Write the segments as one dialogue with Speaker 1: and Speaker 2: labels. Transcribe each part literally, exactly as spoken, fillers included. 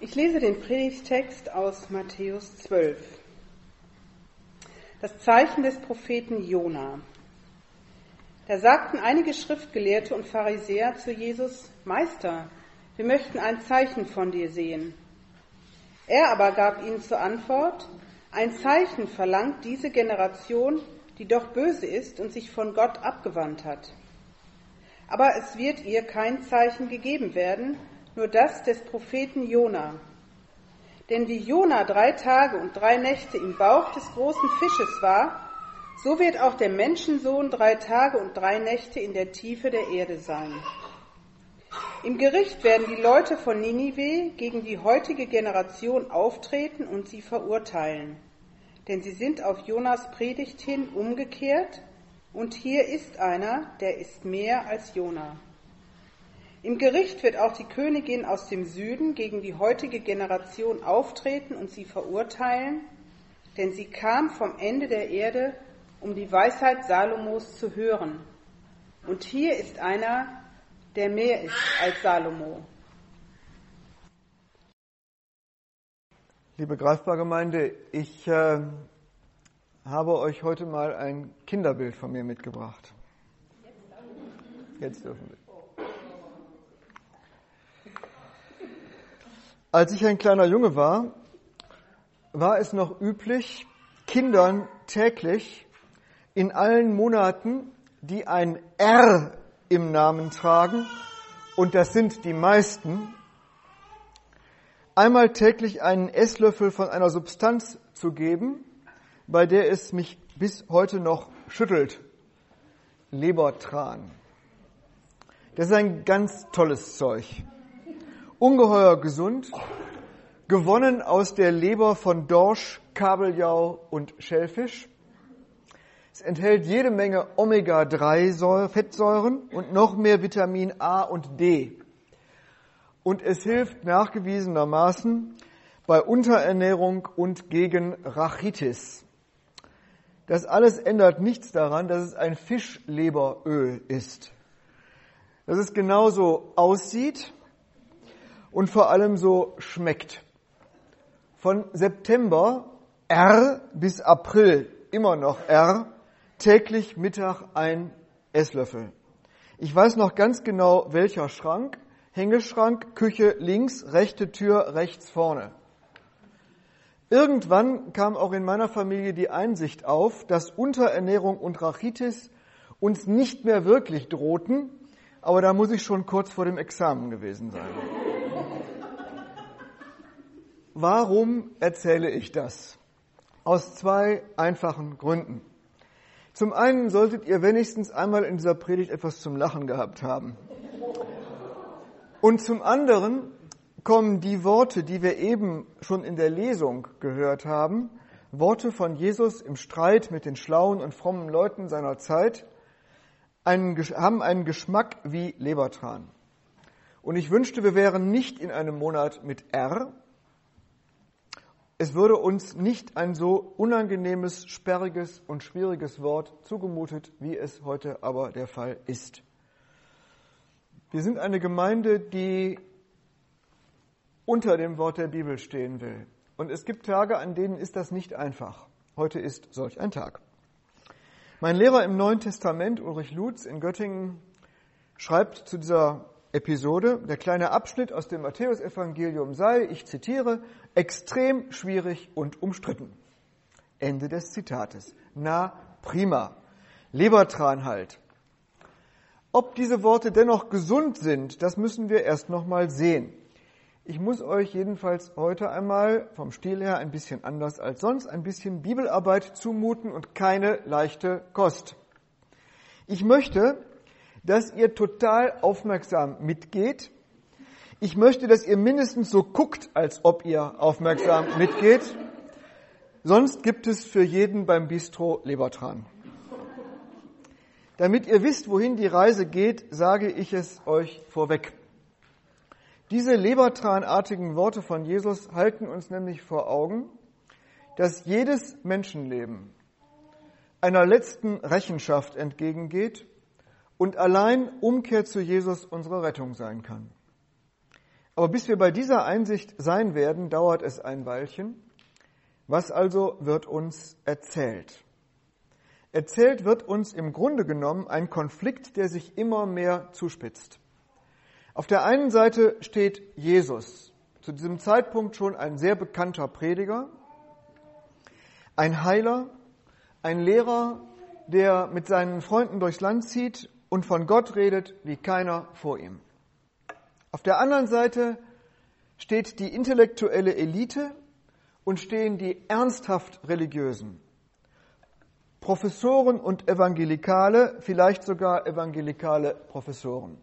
Speaker 1: Ich lese den Predigttext aus Matthäus zwölf. Das Zeichen des Propheten Jona. Da sagten einige Schriftgelehrte und Pharisäer zu Jesus: Meister, wir möchten ein Zeichen von dir sehen. Er aber gab ihnen zur Antwort: Ein Zeichen verlangt diese Generation, die doch böse ist und sich von Gott abgewandt hat. Aber es wird ihr kein Zeichen gegeben werden, nur das des Propheten Jona. Denn wie Jona drei Tage und drei Nächte im Bauch des großen Fisches war, so wird auch der Menschensohn drei Tage und drei Nächte in der Tiefe der Erde sein. Im Gericht werden die Leute von Ninive gegen die heutige Generation auftreten und sie verurteilen. Denn sie sind auf Jonas Predigt hin umgekehrt, und hier ist einer, der ist mehr als Jona. Im Gericht wird auch die Königin aus dem Süden gegen die heutige Generation auftreten und sie verurteilen, denn sie kam vom Ende der Erde, um die Weisheit Salomos zu hören. Und hier ist einer, der mehr ist als Salomo.
Speaker 2: Liebe Greifbar-Gemeinde, ich äh, habe euch heute mal ein Kinderbild von mir mitgebracht. Jetzt dürfen wir. Als ich ein kleiner Junge war, war es noch üblich, Kindern täglich in allen Monaten, die ein R im Namen tragen, und das sind die meisten, einmal täglich einen Esslöffel von einer Substanz zu geben, bei der es mich bis heute noch schüttelt: Lebertran. Das ist ein ganz tolles Zeug. Ungeheuer gesund, gewonnen aus der Leber von Dorsch, Kabeljau und Schellfisch. Es enthält jede Menge Omega drei Fettsäuren und noch mehr Vitamin A und D. Und es hilft nachgewiesenermaßen bei Unterernährung und gegen Rachitis. Das alles ändert nichts daran, dass es ein Fischleberöl ist. Dass es genauso aussieht und vor allem so schmeckt. Von September R bis April immer noch R, täglich Mittag ein Esslöffel. Ich weiß noch ganz genau, welcher Schrank. Hängeschrank, Küche links, rechte Tür rechts vorne. Irgendwann kam auch in meiner Familie die Einsicht auf, dass Unterernährung und Rachitis uns nicht mehr wirklich drohten, aber da muss ich schon kurz vor dem Examen gewesen sein. Warum erzähle ich das? Aus zwei einfachen Gründen. Zum einen solltet ihr wenigstens einmal in dieser Predigt etwas zum Lachen gehabt haben. Und zum anderen kommen die Worte, die wir eben schon in der Lesung gehört haben, Worte von Jesus im Streit mit den schlauen und frommen Leuten seiner Zeit, einen, haben einen Geschmack wie Lebertran. Und ich wünschte, wir wären nicht in einem Monat mit R. Es würde uns nicht ein so unangenehmes, sperriges und schwieriges Wort zugemutet, wie es heute aber der Fall ist. Wir sind eine Gemeinde, die unter dem Wort der Bibel stehen will. Und es gibt Tage, an denen ist das nicht einfach. Heute ist solch ein Tag. Mein Lehrer im Neuen Testament, Ulrich Lutz in Göttingen, schreibt zu dieser Episode: Der kleine Abschnitt aus dem Matthäusevangelium sei, ich zitiere, extrem schwierig und umstritten. Ende des Zitates. Na, prima. Lebertran halt. Ob diese Worte dennoch gesund sind, das müssen wir erst noch mal sehen. Ich muss euch jedenfalls heute einmal vom Stil her ein bisschen anders als sonst ein bisschen Bibelarbeit zumuten und keine leichte Kost. Ich möchte, dass ihr total aufmerksam mitgeht. Ich möchte, dass ihr mindestens so guckt, als ob ihr aufmerksam mitgeht. Sonst gibt es für jeden beim Bistro Lebertran. Damit ihr wisst, wohin die Reise geht, sage ich es euch vorweg. Diese lebertranartigen Worte von Jesus halten uns nämlich vor Augen, dass jedes Menschenleben einer letzten Rechenschaft entgegengeht und allein Umkehr zu Jesus unsere Rettung sein kann. Aber bis wir bei dieser Einsicht sein werden, dauert es ein Weilchen. Was also wird uns erzählt? Erzählt wird uns im Grunde genommen ein Konflikt, der sich immer mehr zuspitzt. Auf der einen Seite steht Jesus, zu diesem Zeitpunkt schon ein sehr bekannter Prediger, ein Heiler, ein Lehrer, der mit seinen Freunden durchs Land zieht und von Gott redet wie keiner vor ihm. Auf der anderen Seite steht die intellektuelle Elite und stehen die ernsthaft Religiösen. Professoren und Evangelikale, vielleicht sogar evangelikale Professoren.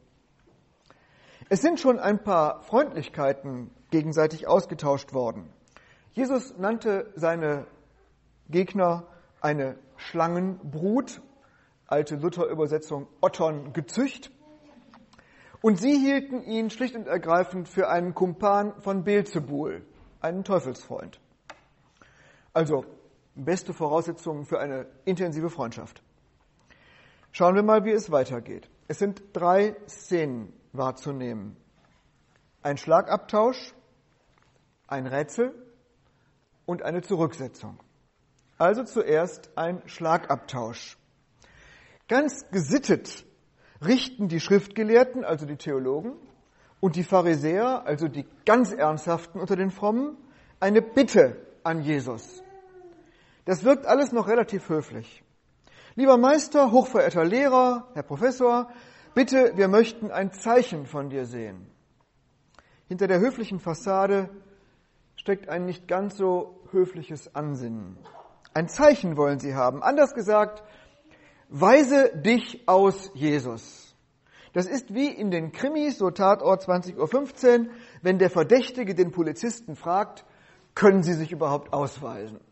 Speaker 2: Es sind schon ein paar Freundlichkeiten gegenseitig ausgetauscht worden. Jesus nannte seine Gegner eine Schlangenbrut, alte Luther-Übersetzung Otterngezücht, und sie hielten ihn schlicht und ergreifend für einen Kumpan von Beelzebul, einen Teufelsfreund. Also beste Voraussetzungen für eine intensive Freundschaft. Schauen wir mal, wie es weitergeht. Es sind drei Szenen wahrzunehmen. Ein Schlagabtausch, ein Rätsel und eine Zurücksetzung. Also zuerst ein Schlagabtausch. Ganz gesittet richten die Schriftgelehrten, also die Theologen, und die Pharisäer, also die ganz Ernsthaften unter den Frommen, eine Bitte an Jesus. Das wirkt alles noch relativ höflich. Lieber Meister, hochverehrter Lehrer, Herr Professor, bitte, wir möchten ein Zeichen von dir sehen. Hinter der höflichen Fassade steckt ein nicht ganz so höfliches Ansinnen. Ein Zeichen wollen sie haben. Anders gesagt, weise dich aus, Jesus. Das ist wie in den Krimis, so Tatort zwanzig Uhr fünfzehn, wenn der Verdächtige den Polizisten fragt, können Sie sich überhaupt ausweisen?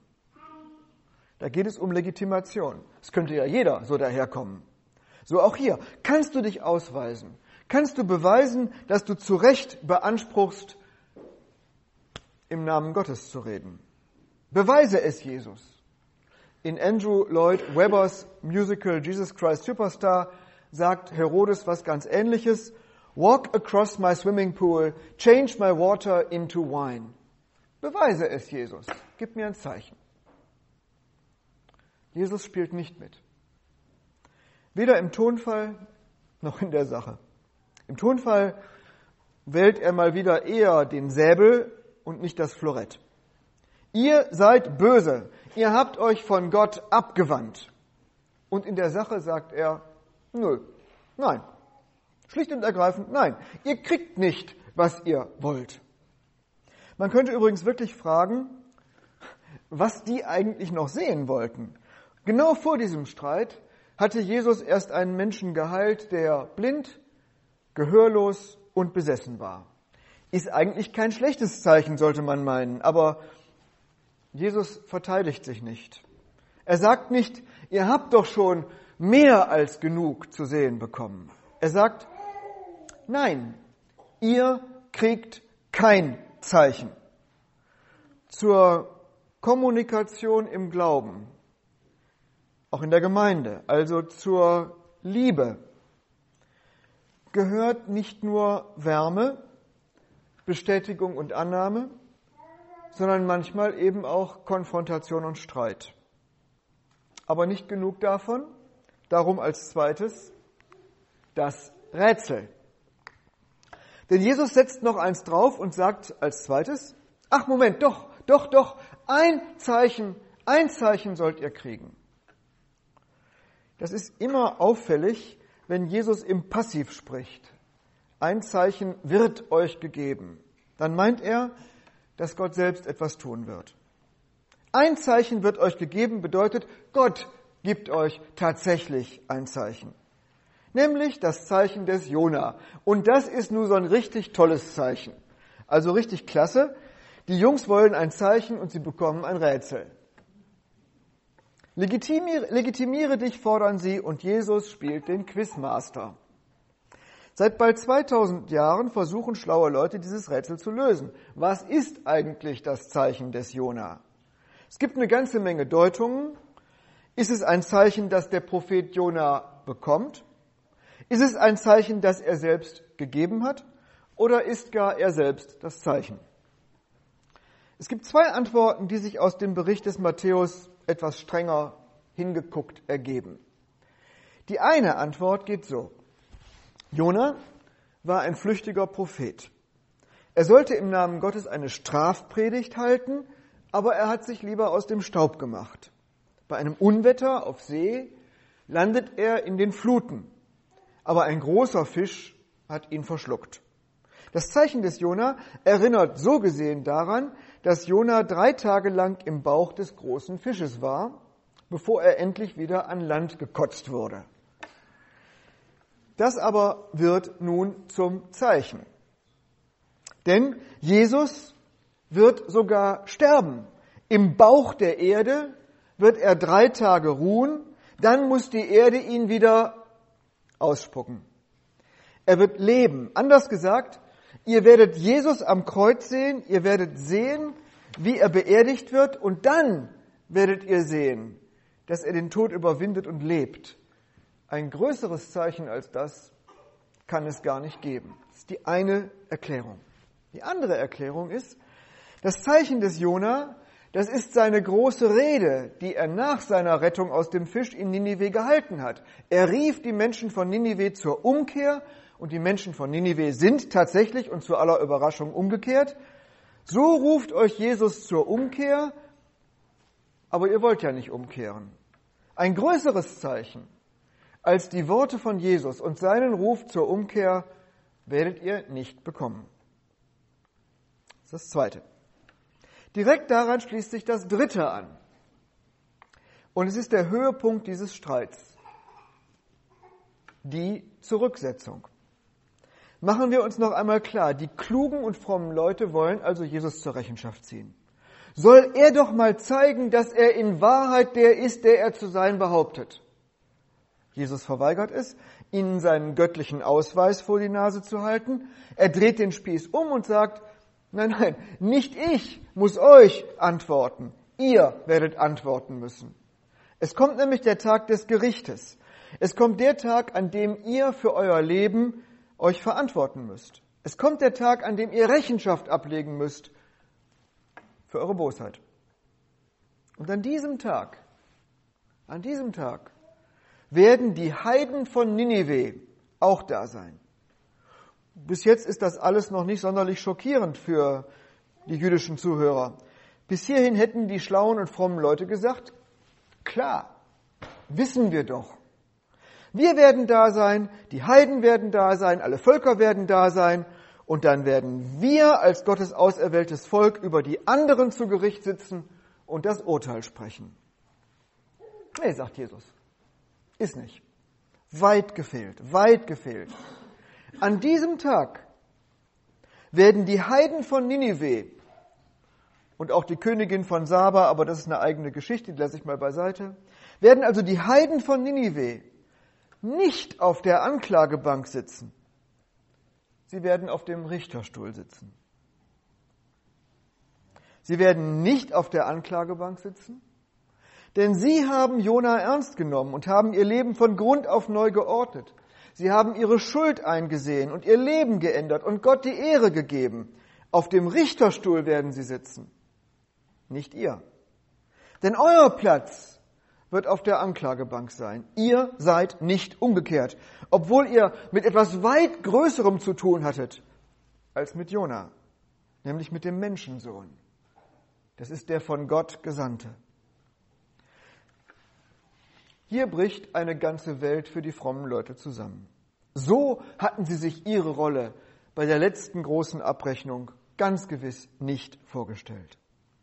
Speaker 2: Da geht es um Legitimation. Es könnte ja jeder so daherkommen. So auch hier. Kannst du dich ausweisen? Kannst du beweisen, dass du zu Recht beanspruchst, im Namen Gottes zu reden? Beweise es, Jesus. In Andrew Lloyd Webbers Musical Jesus Christ Superstar sagt Herodes was ganz Ähnliches. Walk across my swimming pool, change my water into wine. Beweise es, Jesus. Gib mir ein Zeichen. Jesus spielt nicht mit. Weder im Tonfall noch in der Sache. Im Tonfall wählt er mal wieder eher den Säbel und nicht das Florett. Ihr seid böse, ihr habt euch von Gott abgewandt. Und in der Sache sagt er, nö, nein, schlicht und ergreifend nein. Ihr kriegt nicht, was ihr wollt. Man könnte übrigens wirklich fragen, was die eigentlich noch sehen wollten. Genau vor diesem Streit hatte Jesus erst einen Menschen geheilt, der blind, gehörlos und besessen war. Ist eigentlich kein schlechtes Zeichen, sollte man meinen, aber Jesus verteidigt sich nicht. Er sagt nicht, ihr habt doch schon mehr als genug zu sehen bekommen. Er sagt, nein, ihr kriegt kein Zeichen. Zur Kommunikation im Glauben, auch in der Gemeinde, also zur Liebe, gehört nicht nur Wärme, Bestätigung und Annahme, sondern manchmal eben auch Konfrontation und Streit. Aber nicht genug davon, darum als zweites das Rätsel. Denn Jesus setzt noch eins drauf und sagt als zweites, ach Moment, doch, doch, doch, ein Zeichen, ein Zeichen sollt ihr kriegen. Das ist immer auffällig, wenn Jesus im Passiv spricht. Ein Zeichen wird euch gegeben. Dann meint er, dass Gott selbst etwas tun wird. Ein Zeichen wird euch gegeben bedeutet, Gott gibt euch tatsächlich ein Zeichen. Nämlich das Zeichen des Jona. Und das ist nun so ein richtig tolles Zeichen. Also richtig klasse. Die Jungs wollen ein Zeichen und sie bekommen ein Rätsel. Legitimiere, legitimiere dich, fordern sie, und Jesus spielt den Quizmaster. Seit bald zweitausend Jahren versuchen schlaue Leute, dieses Rätsel zu lösen. Was ist eigentlich das Zeichen des Jona? Es gibt eine ganze Menge Deutungen. Ist es ein Zeichen, das der Prophet Jona bekommt? Ist es ein Zeichen, das er selbst gegeben hat? oder ist gar er selbst das Zeichen? Es gibt zwei Antworten, die sich aus dem Bericht des Matthäus etwas strenger hingeguckt ergeben. Die eine Antwort geht so: Jona war ein flüchtiger Prophet. Er sollte im Namen Gottes eine Strafpredigt halten, aber er hat sich lieber aus dem Staub gemacht. Bei einem Unwetter auf See landet er in den Fluten, aber ein großer Fisch hat ihn verschluckt. Das Zeichen des Jona erinnert so gesehen daran, dass Jona drei Tage lang im Bauch des großen Fisches war, bevor er endlich wieder an Land gekotzt wurde. Das aber wird nun zum Zeichen. Denn Jesus wird sogar sterben. Im Bauch der Erde wird er drei Tage ruhen, dann muss die Erde ihn wieder ausspucken. Er wird leben. Anders gesagt, ihr werdet Jesus am Kreuz sehen, ihr werdet sehen, wie er beerdigt wird, und dann werdet ihr sehen, dass er den Tod überwindet und lebt. Ein größeres Zeichen als das kann es gar nicht geben. Das ist die eine Erklärung. Die andere Erklärung ist, das Zeichen des Jona, das ist seine große Rede, die er nach seiner Rettung aus dem Fisch in Ninive gehalten hat. Er rief die Menschen von Ninive zur Umkehr, und die Menschen von Ninive sind tatsächlich und zu aller Überraschung umgekehrt. So ruft euch Jesus zur Umkehr, aber ihr wollt ja nicht umkehren. Ein größeres Zeichen als die Worte von Jesus und seinen Ruf zur Umkehr werdet ihr nicht bekommen. Das ist das Zweite. Direkt daran schließt sich das Dritte an. Und es ist der Höhepunkt dieses Streits. Die Zurücksetzung. Machen wir uns noch einmal klar, die klugen und frommen Leute wollen also Jesus zur Rechenschaft ziehen. Soll er doch mal zeigen, dass er in Wahrheit der ist, der er zu sein behauptet. Jesus verweigert es, ihnen seinen göttlichen Ausweis vor die Nase zu halten. Er dreht den Spieß um und sagt, nein, nein, nicht ich muss euch antworten. Ihr werdet antworten müssen. Es kommt nämlich der Tag des Gerichtes. Es kommt der Tag, an dem ihr für euer Leben euch verantworten müsst. Es kommt der Tag, an dem ihr Rechenschaft ablegen müsst für eure Bosheit. Und an diesem Tag, an diesem Tag werden die Heiden von Ninive auch da sein. Bis jetzt ist das alles noch nicht sonderlich schockierend für die jüdischen Zuhörer. Bis hierhin hätten die schlauen und frommen Leute gesagt, klar, wissen wir doch. Wir werden da sein, die Heiden werden da sein, alle Völker werden da sein, und dann werden wir als Gottes auserwähltes Volk über die anderen zu Gericht sitzen und das Urteil sprechen. Nee, sagt Jesus. Ist nicht. Weit gefehlt, weit gefehlt. An diesem Tag werden die Heiden von Ninive und auch die Königin von Saba, aber das ist eine eigene Geschichte, die lasse ich mal beiseite, werden also die Heiden von Ninive nicht auf der Anklagebank sitzen. Sie werden auf dem Richterstuhl sitzen. Sie werden nicht auf der Anklagebank sitzen, denn sie haben Jona ernst genommen und haben ihr Leben von Grund auf neu geordnet. Sie haben ihre Schuld eingesehen und ihr Leben geändert und Gott die Ehre gegeben. Auf dem Richterstuhl werden sie sitzen, nicht ihr. Denn euer Platz wird auf der Anklagebank sein. Ihr seid nicht umgekehrt, obwohl ihr mit etwas weit Größerem zu tun hattet als mit Jona, nämlich mit dem Menschensohn. Das ist der von Gott Gesandte. Hier bricht eine ganze Welt für die frommen Leute zusammen. So hatten sie sich ihre Rolle bei der letzten großen Abrechnung ganz gewiss nicht vorgestellt.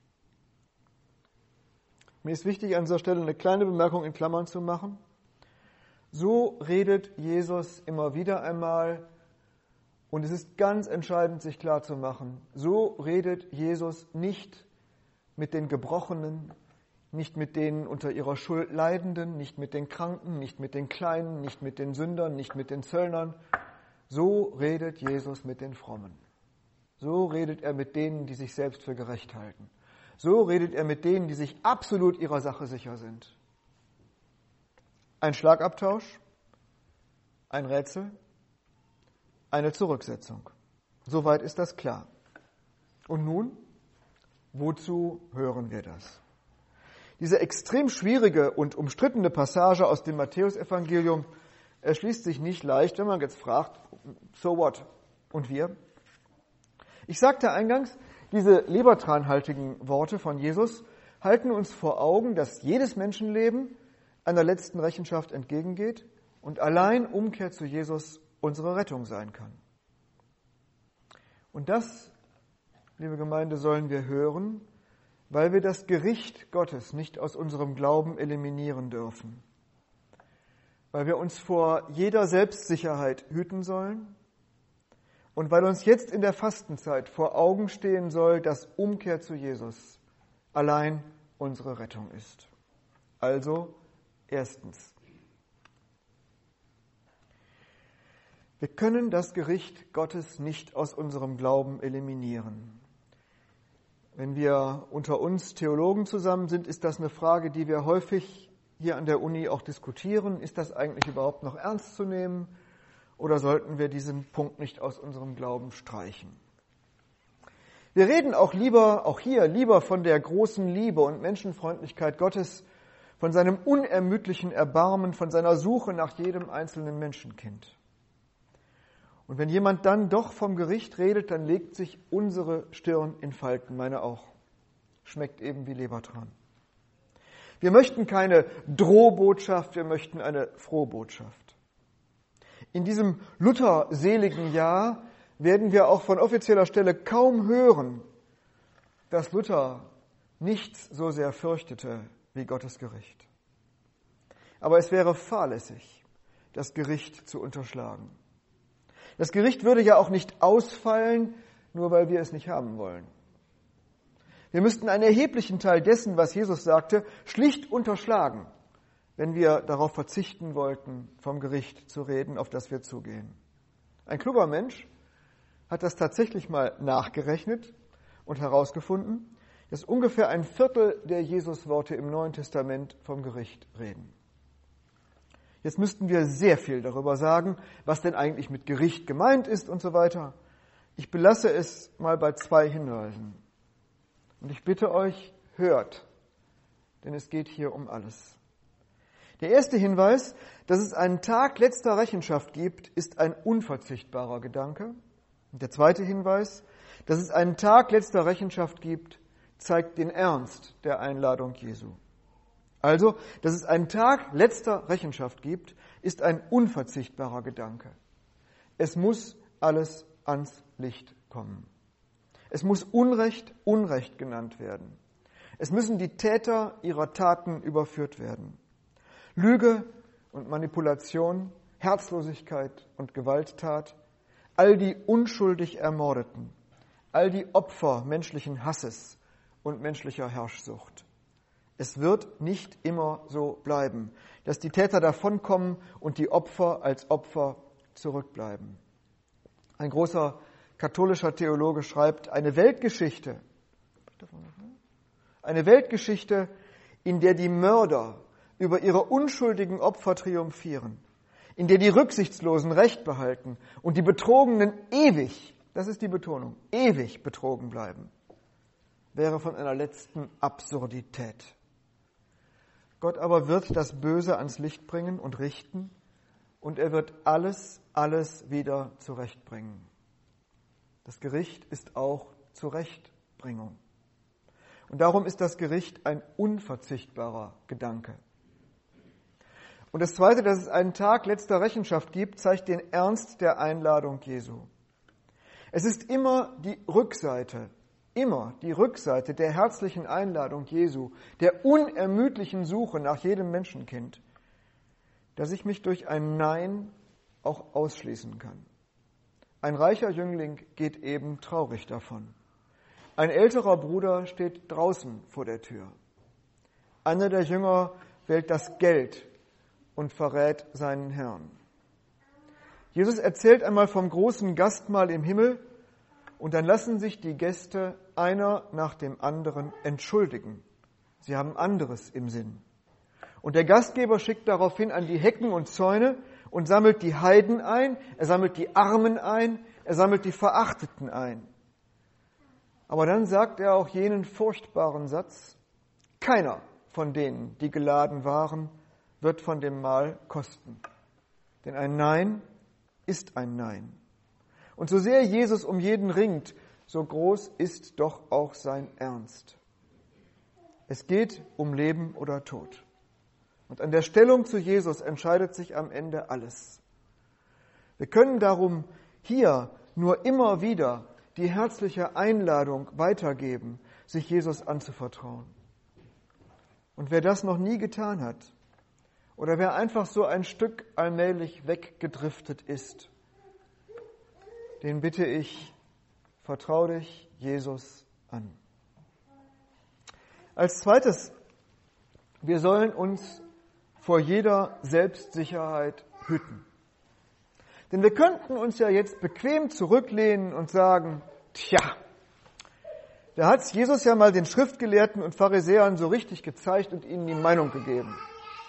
Speaker 2: Mir ist wichtig, an dieser Stelle eine kleine Bemerkung in Klammern zu machen. So redet Jesus immer wieder einmal, und es ist ganz entscheidend, sich klarzumachen, so redet Jesus nicht mit den Gebrochenen, nicht mit den unter ihrer Schuld Leidenden, nicht mit den Kranken, nicht mit den Kleinen, nicht mit den Sündern, nicht mit den Zöllnern. So redet Jesus mit den Frommen. So redet er mit denen, die sich selbst für gerecht halten. So redet er mit denen, die sich absolut ihrer Sache sicher sind. Ein Schlagabtausch, ein Rätsel, eine Zurücksetzung. Soweit ist das klar. Und nun, wozu hören wir das? Diese extrem schwierige und umstrittene Passage aus dem Matthäusevangelium erschließt sich nicht leicht, wenn man jetzt fragt, so what? Und wir? Ich sagte eingangs, diese lebertranhaltigen Worte von Jesus halten uns vor Augen, dass jedes Menschenleben einer letzten Rechenschaft entgegengeht und allein Umkehr zu Jesus unsere Rettung sein kann. Und das, liebe Gemeinde, sollen wir hören, weil wir das Gericht Gottes nicht aus unserem Glauben eliminieren dürfen, weil wir uns vor jeder Selbstsicherheit hüten sollen und weil uns jetzt in der Fastenzeit vor Augen stehen soll, dass Umkehr zu Jesus allein unsere Rettung ist. Also, erstens, wir können das Gericht Gottes nicht aus unserem Glauben eliminieren. Wenn wir unter uns Theologen zusammen sind, ist das eine Frage, die wir häufig hier an der Uni auch diskutieren. Ist das eigentlich überhaupt noch ernst zu nehmen oder sollten wir diesen Punkt nicht aus unserem Glauben streichen? Wir reden auch lieber, auch hier, lieber von der großen Liebe und Menschenfreundlichkeit Gottes, von seinem unermüdlichen Erbarmen, von seiner Suche nach jedem einzelnen Menschenkind. Und wenn jemand dann doch vom Gericht redet, dann legt sich unsere Stirn in Falten, meine auch. Schmeckt eben wie Lebertran. Wir möchten keine Drohbotschaft, wir möchten eine Frohbotschaft. In diesem lutherseligen Jahr werden wir auch von offizieller Stelle kaum hören, dass Luther nichts so sehr fürchtete wie Gottes Gericht. Aber es wäre fahrlässig, das Gericht zu unterschlagen. Das Gericht würde ja auch nicht ausfallen, nur weil wir es nicht haben wollen. Wir müssten einen erheblichen Teil dessen, was Jesus sagte, schlicht unterschlagen, wenn wir darauf verzichten wollten, vom Gericht zu reden, auf das wir zugehen. Ein kluger Mensch hat das tatsächlich mal nachgerechnet und herausgefunden, dass ungefähr ein Viertel der Jesusworte im Neuen Testament vom Gericht reden. Jetzt müssten wir sehr viel darüber sagen, was denn eigentlich mit Gericht gemeint ist und so weiter. Ich belasse es mal bei zwei Hinweisen. Und ich bitte euch, hört, denn es geht hier um alles. Der erste Hinweis, dass es einen Tag letzter Rechenschaft gibt, ist ein unverzichtbarer Gedanke. Und der zweite Hinweis, dass es einen Tag letzter Rechenschaft gibt, zeigt den Ernst der Einladung Jesu. Also, dass es einen Tag letzter Rechenschaft gibt, ist ein unverzichtbarer Gedanke. Es muss alles ans Licht kommen. Es muss Unrecht Unrecht genannt werden. Es müssen die Täter ihrer Taten überführt werden. Lüge und Manipulation, Herzlosigkeit und Gewalttat, all die unschuldig Ermordeten, all die Opfer menschlichen Hasses und menschlicher Herrschsucht. Es wird nicht immer so bleiben, dass die Täter davonkommen und die Opfer als Opfer zurückbleiben. Ein großer katholischer Theologe schreibt, eine Weltgeschichte, eine Weltgeschichte, in der die Mörder über ihre unschuldigen Opfer triumphieren, in der die Rücksichtslosen Recht behalten und die Betrogenen ewig, das ist die Betonung, ewig betrogen bleiben, wäre von einer letzten Absurdität. Gott aber wird das Böse ans Licht bringen und richten und er wird alles, alles wieder zurechtbringen. Das Gericht ist auch Zurechtbringung. Und darum ist das Gericht ein unverzichtbarer Gedanke. Und das Zweite, dass es einen Tag letzter Rechenschaft gibt, zeigt den Ernst der Einladung Jesu. Es ist immer die Rückseite, immer die Rückseite der herzlichen Einladung Jesu, der unermüdlichen Suche nach jedem Menschenkind, dass ich mich durch ein Nein auch ausschließen kann. Ein reicher Jüngling geht eben traurig davon. Ein älterer Bruder steht draußen vor der Tür. Einer der Jünger wählt das Geld und verrät seinen Herrn. Jesus erzählt einmal vom großen Gastmahl im Himmel und dann lassen sich die Gäste einer nach dem anderen entschuldigen. Sie haben anderes im Sinn. Und der Gastgeber schickt daraufhin an die Hecken und Zäune und sammelt die Heiden ein, er sammelt die Armen ein er sammelt die Verachteten ein. Aber dann sagt er auch jenen furchtbaren Satz: Keiner von denen, die geladen waren, wird von dem Mahl kosten. Denn ein Nein ist ein Nein. Und so sehr Jesus um jeden ringt, so groß ist doch auch sein Ernst. Es geht um Leben oder Tod. Und an der Stellung zu Jesus entscheidet sich am Ende alles. Wir können darum hier nur immer wieder die herzliche Einladung weitergeben, sich Jesus anzuvertrauen. Und wer das noch nie getan hat, oder wer einfach so ein Stück allmählich weggedriftet ist, den bitte ich, vertrau dich Jesus an. Als zweites, wir sollen uns vor jeder Selbstsicherheit hüten. Denn wir könnten uns ja jetzt bequem zurücklehnen und sagen, tja, da hat Jesus ja mal den Schriftgelehrten und Pharisäern so richtig gezeigt und ihnen die Meinung gegeben.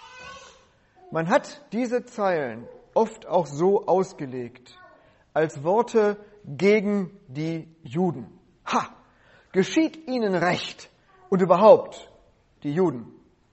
Speaker 2: Man hat diese Zeilen oft auch so ausgelegt, als Worte gegen die Juden. Ha! Geschieht ihnen Recht und überhaupt die Juden.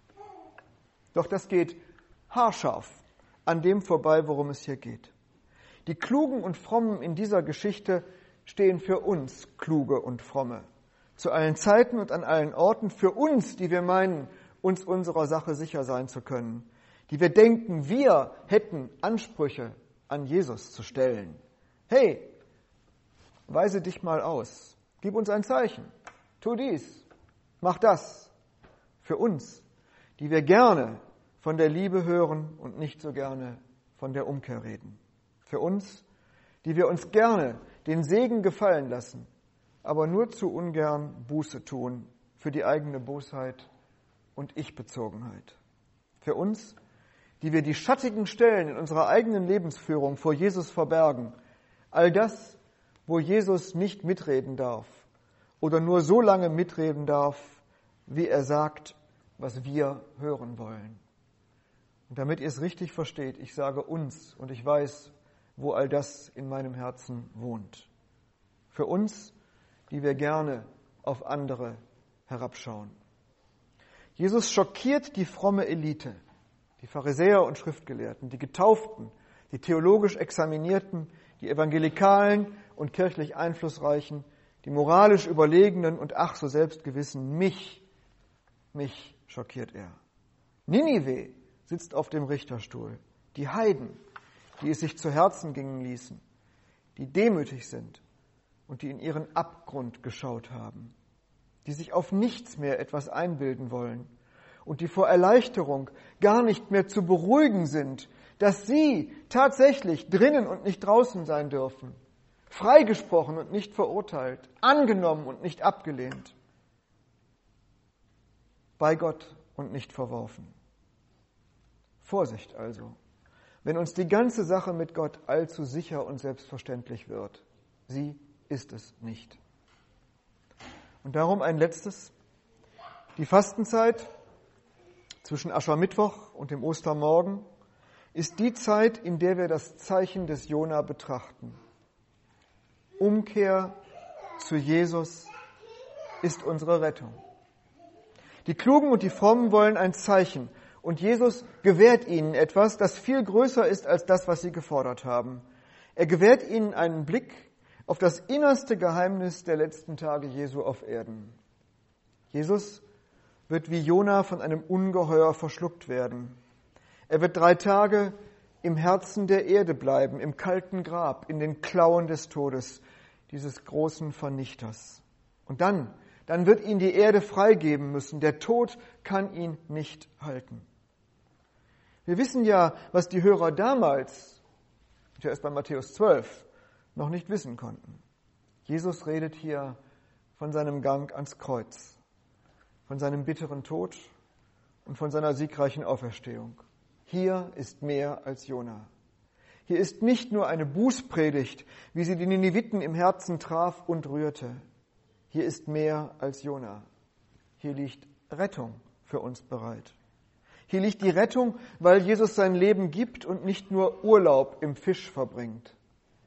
Speaker 2: Doch das geht haarscharf an dem vorbei, worum es hier geht. Die Klugen und Frommen in dieser Geschichte stehen für uns Kluge und Fromme. Zu allen Zeiten und an allen Orten, für uns, die wir meinen, uns unserer Sache sicher sein zu können, die wir denken, wir hätten Ansprüche an Jesus zu stellen. Hey, weise dich mal aus, gib uns ein Zeichen, tu dies, mach das. Für uns, die wir gerne von der Liebe hören und nicht so gerne von der Umkehr reden. Für uns, die wir uns gerne den Segen gefallen lassen, aber nur zu ungern Buße tun für die eigene Bosheit und Ich-Bezogenheit. Für uns, die wir die schattigen Stellen in unserer eigenen Lebensführung vor Jesus verbergen, all das, wo Jesus nicht mitreden darf oder nur so lange mitreden darf, wie er sagt, was wir hören wollen. Und damit ihr es richtig versteht, ich sage uns und ich weiß, wo all das in meinem Herzen wohnt. Für uns, die wir gerne auf andere herabschauen. Jesus schockiert die fromme Elite, die Pharisäer und Schriftgelehrten, die Getauften, die theologisch Examinierten, die Evangelikalen und kirchlich Einflussreichen, die moralisch Überlegenen und ach so selbstgewissen. Mich, mich schockiert er. Ninive sitzt auf dem Richterstuhl. Die Heiden, die es sich zu Herzen gingen ließen, die demütig sind und die in ihren Abgrund geschaut haben, die sich auf nichts mehr etwas einbilden wollen und die vor Erleichterung gar nicht mehr zu beruhigen sind, dass sie tatsächlich drinnen und nicht draußen sein dürfen, freigesprochen und nicht verurteilt, angenommen und nicht abgelehnt, bei Gott und nicht verworfen. Vorsicht also, wenn uns die ganze Sache mit Gott allzu sicher und selbstverständlich wird. Sie ist es nicht. Und darum ein letztes. Die Fastenzeit zwischen Aschermittwoch und dem Ostermorgen ist die Zeit, in der wir das Zeichen des Jona betrachten. Umkehr zu Jesus ist unsere Rettung. Die Klugen und die Frommen wollen ein Zeichen. Und Jesus gewährt ihnen etwas, das viel größer ist als das, was sie gefordert haben. Er gewährt ihnen einen Blick auf das innerste Geheimnis der letzten Tage Jesu auf Erden. Jesus wird wie Jona von einem Ungeheuer verschluckt werden. Er wird drei Tage im Herzen der Erde bleiben, im kalten Grab, in den Klauen des Todes, dieses großen Vernichters. Und dann, dann wird ihn die Erde freigeben müssen. Der Tod kann ihn nicht halten. Wir wissen ja, was die Hörer damals, ja erst bei Matthäus zwölf, noch nicht wissen konnten. Jesus redet hier von seinem Gang ans Kreuz, von seinem bitteren Tod und von seiner siegreichen Auferstehung. Hier ist mehr als Jona. Hier ist nicht nur eine Bußpredigt, wie sie die Niniviten im Herzen traf und rührte. Hier ist mehr als Jona. Hier liegt Rettung für uns bereit. Hier liegt die Rettung, weil Jesus sein Leben gibt und nicht nur Urlaub im Fisch verbringt.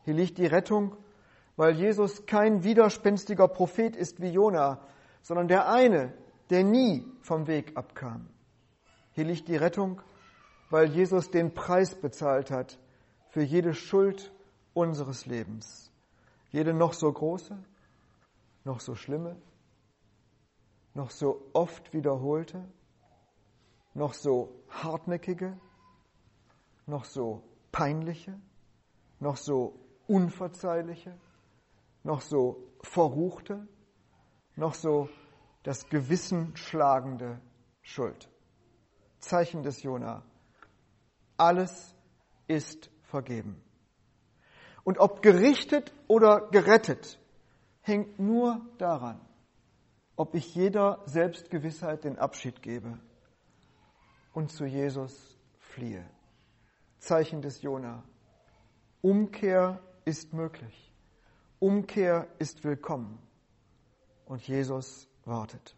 Speaker 2: Hier liegt die Rettung, weil Jesus kein widerspenstiger Prophet ist wie Jona, sondern der eine, der nie vom Weg abkam. Hier liegt die Rettung, weil Jesus den Preis bezahlt hat für jede Schuld unseres Lebens. Jede noch so große, noch so schlimme, noch so oft wiederholte, noch so hartnäckige, noch so peinliche, noch so unverzeihliche, noch so verruchte, noch so das Gewissen schlagende Schuld. Zeichen des Jona. Alles ist vergeben. Und ob gerichtet oder gerettet, hängt nur daran, ob ich jeder Selbstgewissheit den Abschied gebe und zu Jesus fliehe. Zeichen des Jona. Umkehr ist möglich. Umkehr ist willkommen. Und Jesus wartet.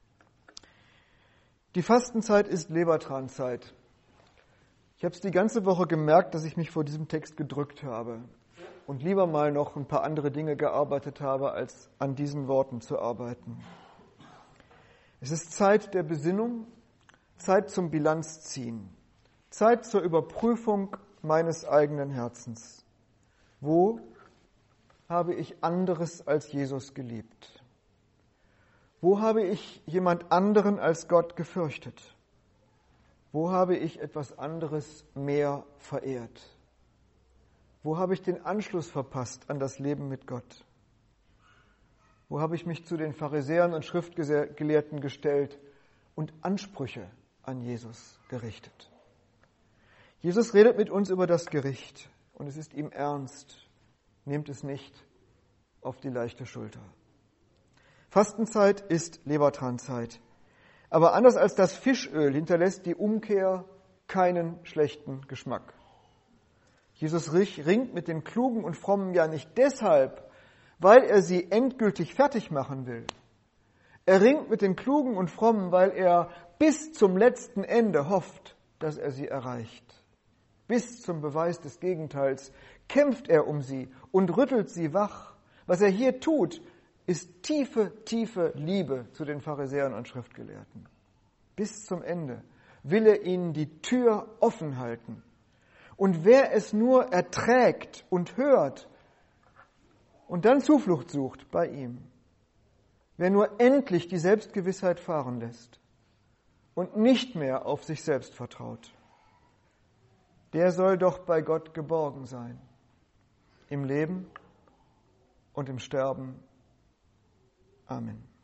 Speaker 2: Die Fastenzeit ist Lebertranzeit. Ich habe es die ganze Woche gemerkt, dass ich mich vor diesem Text gedrückt habe und lieber mal noch ein paar andere Dinge gearbeitet habe, als an diesen Worten zu arbeiten. Es ist Zeit der Besinnung, Zeit zum Bilanzziehen, Zeit zur Überprüfung meines eigenen Herzens. Wo habe ich anderes als Jesus geliebt? Wo habe ich jemand anderen als Gott gefürchtet? Wo habe ich etwas anderes mehr verehrt? Wo habe ich den Anschluss verpasst an das Leben mit Gott? Wo habe ich mich zu den Pharisäern und Schriftgelehrten gestellt und Ansprüche an Jesus gerichtet? Jesus redet mit uns über das Gericht und es ist ihm ernst. Nehmt es nicht auf die leichte Schulter. Fastenzeit ist Lebertranzeit. Aber anders als das Fischöl hinterlässt die Umkehr keinen schlechten Geschmack. Jesus ringt mit den Klugen und Frommen ja nicht deshalb, weil er sie endgültig fertig machen will. Er ringt mit den Klugen und Frommen, weil er bis zum letzten Ende hofft, dass er sie erreicht. Bis zum Beweis des Gegenteils kämpft er um sie und rüttelt sie wach. Was er hier tut, ist tiefe, tiefe Liebe zu den Pharisäern und Schriftgelehrten. Bis zum Ende will er ihnen die Tür offen halten. Und wer es nur erträgt und hört und dann Zuflucht sucht bei ihm, wer nur endlich die Selbstgewissheit fahren lässt und nicht mehr auf sich selbst vertraut, der soll doch bei Gott geborgen sein, im Leben und im Sterben. Amen.